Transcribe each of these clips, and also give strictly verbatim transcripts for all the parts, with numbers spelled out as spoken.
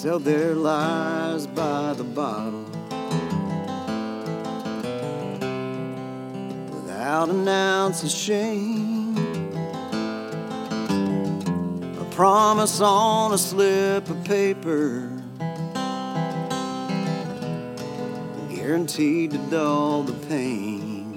sell their lives by the bottle without an ounce of shame. A promise on a slip of paper, guaranteed to dull the pain.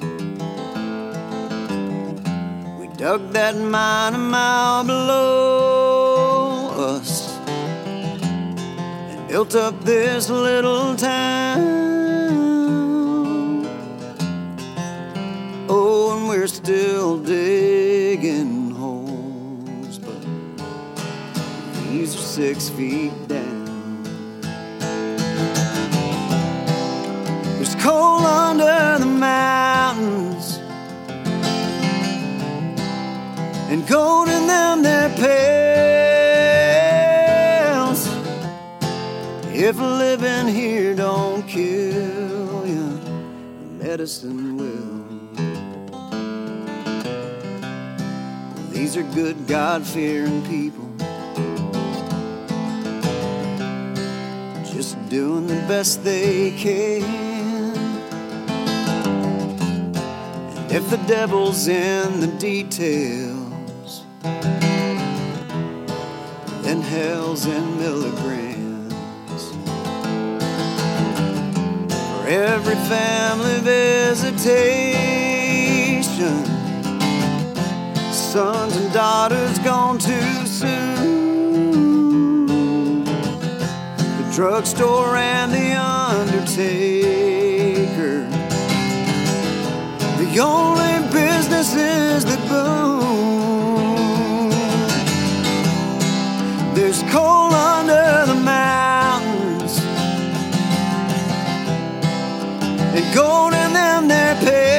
We dug that mine a mile below us and built up this little town. Oh, and we're still digging holes, but these are six feet down. There's coal under the mountains and gold in them their pails. If living here don't kill you, medicine will. These are good God-fearing people, just doing the best they can. And if the devil's in the details, then hell's in milligrams. For every family visitation, sons and daughters gone too soon. The drugstore and the undertaker, the only businesses that boom. There's coal under the mountains and gold in them their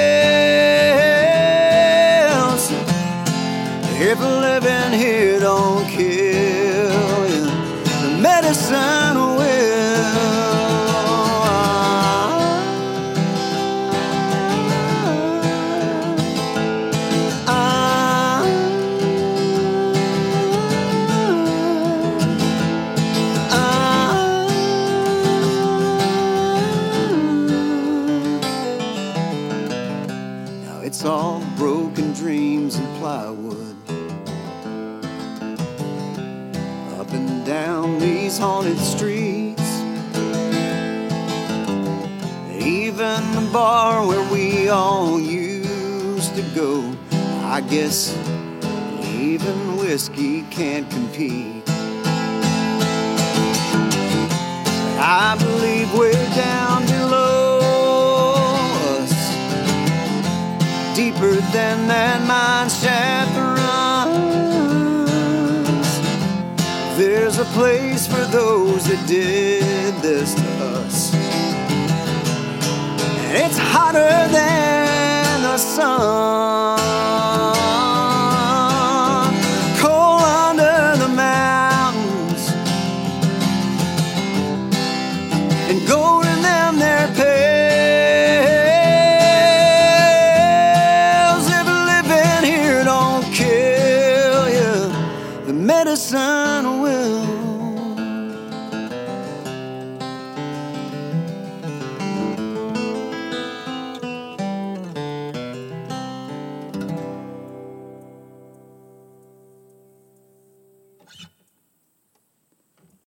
pails. If living here don't kill you, the medicine will. Now it's all broken dreams and plywood, up and down these haunted streets. Even the bar where we all used to go, I guess even whiskey can't compete. I believe way down below us, deeper than that mine shaft runs, there's a place for those that did this to us. And it's hotter than the sun. Coal under the mountains and gold in them their pails. If living here don't kill you, the medicine will.